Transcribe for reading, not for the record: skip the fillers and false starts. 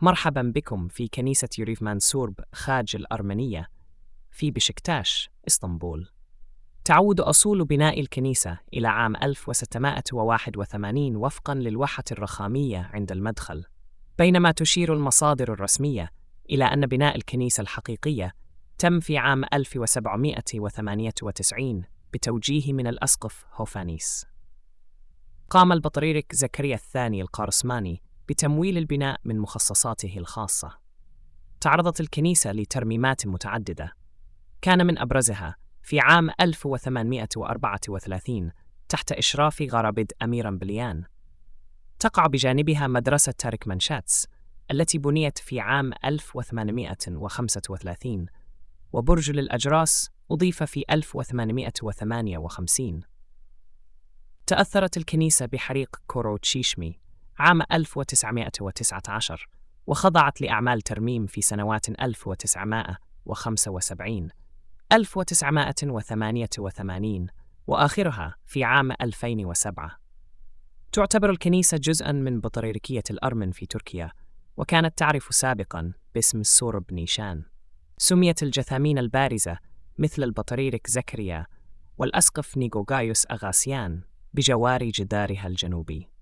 مرحبا بكم في كنيسة يوريف مانسورب خاج الأرمنية في بشكتاش، إسطنبول. تعود أصول بناء الكنيسة إلى عام 1681 وفقاً للوحة الرخامية عند المدخل، بينما تشير المصادر الرسمية إلى أن بناء الكنيسة الحقيقية تم في عام 1798 بتوجيه من الأسقف هوفانيس. قام البطريرك زكريا الثاني القارسماني بتمويل البناء من مخصصاته الخاصة. تعرضت الكنيسة لترميمات متعددة، كان من أبرزها في عام 1834 تحت إشراف غرابد أمير بليان. تقع بجانبها مدرسة تاركمانشاتس التي بنيت في عام 1835، وبرج للأجراس أضيف في 1858. تأثرت الكنيسة بحريق كوروتشيشمي عام 1919 وخضعت لأعمال ترميم في سنوات 1975، 1988 وآخرها في عام 2007. تعتبر الكنيسة جزءاً من بطريركية الأرمن في تركيا، وكانت تعرف سابقاً باسم سورب نيشان. سميت الجثامين البارزة مثل البطريرك زكريا والأسقف نيغوغايوس أغاسيان بجوار جدارها الجنوبي.